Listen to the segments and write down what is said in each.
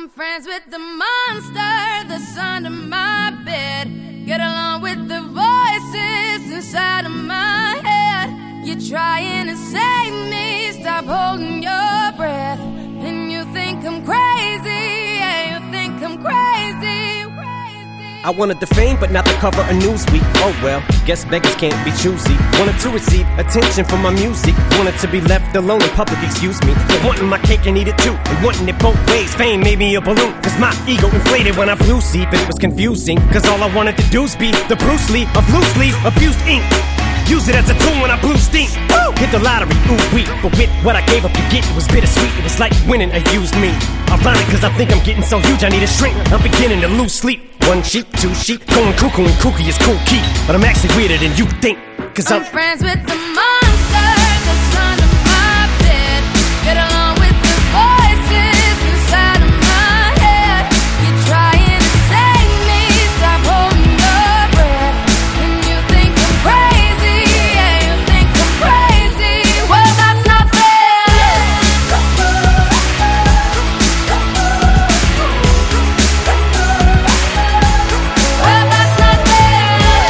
I'm friends with the monster that's under my bed. Get along with the voices inside of my head. You're trying to save me, stop holding your breath. And you think I'm crazy, yeah, you think I'm crazy. I wanted the fame, but not the cover of Newsweek. Oh well, guess beggars can't be choosy. Wanted to receive attention from my music. Wanted to be left alone in public, excuse me. But wanting my cake and eat it too, and wanting it both ways. Fame made me a balloon, cause my ego inflated when I blew sleep. And it was confusing, cause all I wanted to do was be the Bruce Lee of loose leaf abused ink. Use it as a tool when I blew steam. Woo! Hit the lottery, ooh wee. But with what I gave up to get, it was bittersweet. It was like winning a used me. Ironic, cause I think I'm getting so huge I need a shrink. I'm beginning to lose sleep. One sheep, two sheep, going cuckoo and kooky is cool key. But I'm actually weirder than you think, cause I'm friends with the monster that's under my bed. Get along with the voices inside of my head. You're trying to save me, stop holding your breath. And you think I'm crazy, yeah, you think I'm crazy. Well, that's not fair. Well, that's not fair.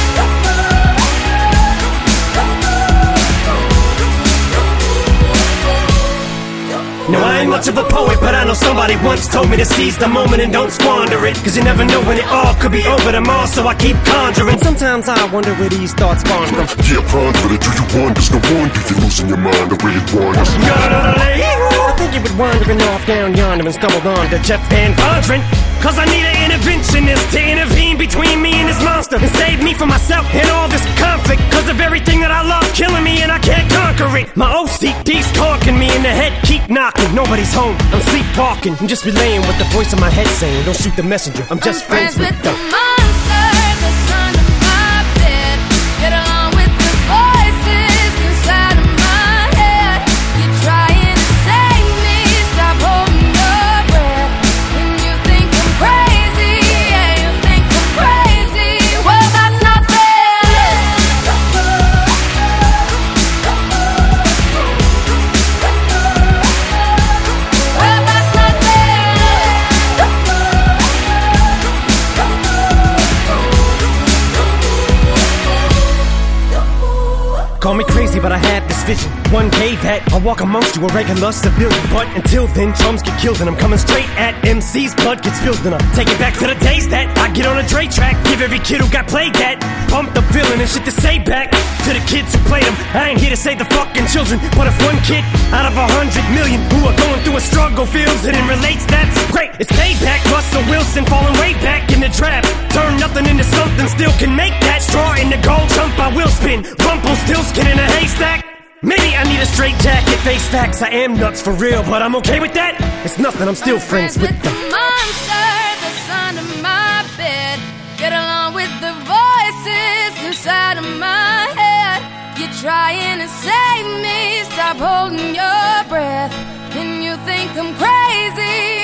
No, I ain't much of a poet, but I know somebody once told me to seize the moment and don't squander it. Cause you never know when it all could be over tomorrow, so I keep conjuring. Sometimes I wonder where these thoughts spawn from. Yeah, ponder it, do you wonder? No wonder you're losing your mind, I really wonder. I think you were wandering off down yonder and stumbled on to Jeff Van Vondren. Cause I need an interventionist to intervene between me and this monster and save me from myself and all this conflict. Cause of everything that I love killing me and I can't conquer it. My OCD's talking me in the head, keep knocking. Nobody's home, I'm sleepwalking. I'm just relaying what the voice in my head saying. Don't shoot the messenger, I'm just friends with the monster that's under my bed. Get along with the voices inside of my head. You're trying to save me, stop holding your breath. And you think I'm crazy, yeah, you think I'm crazy. Well, that's not fair. Well, that's not fair. Call me crazy, but I had this vision. One day that I'll walk amongst you, a regular civilian. But until then, chums get killed, and I'm coming straight at MC's blood gets spilled. And I take it back to the days that I get on a Dre track. Give every kid who got played that pump the villain and shit to say back to the kids who played them. I ain't here to save the fucking children, but if one kid out of 100 million who are going through a struggle feels it and relates, that's great. It's payback. Russell Wilson falling way back in the draft. Turn nothing into something, still can make that straw in the gold jump. I will spin. Rumpelstiltskin in a haystack. Maybe I need a straight jacket, face facts. I am nuts for real, but I'm okay with that. It's nothing, I'm still friends with the monster that's under my bed. Get along with the voices inside of my head. You're trying to save me, stop holding your breath. And you think I'm crazy,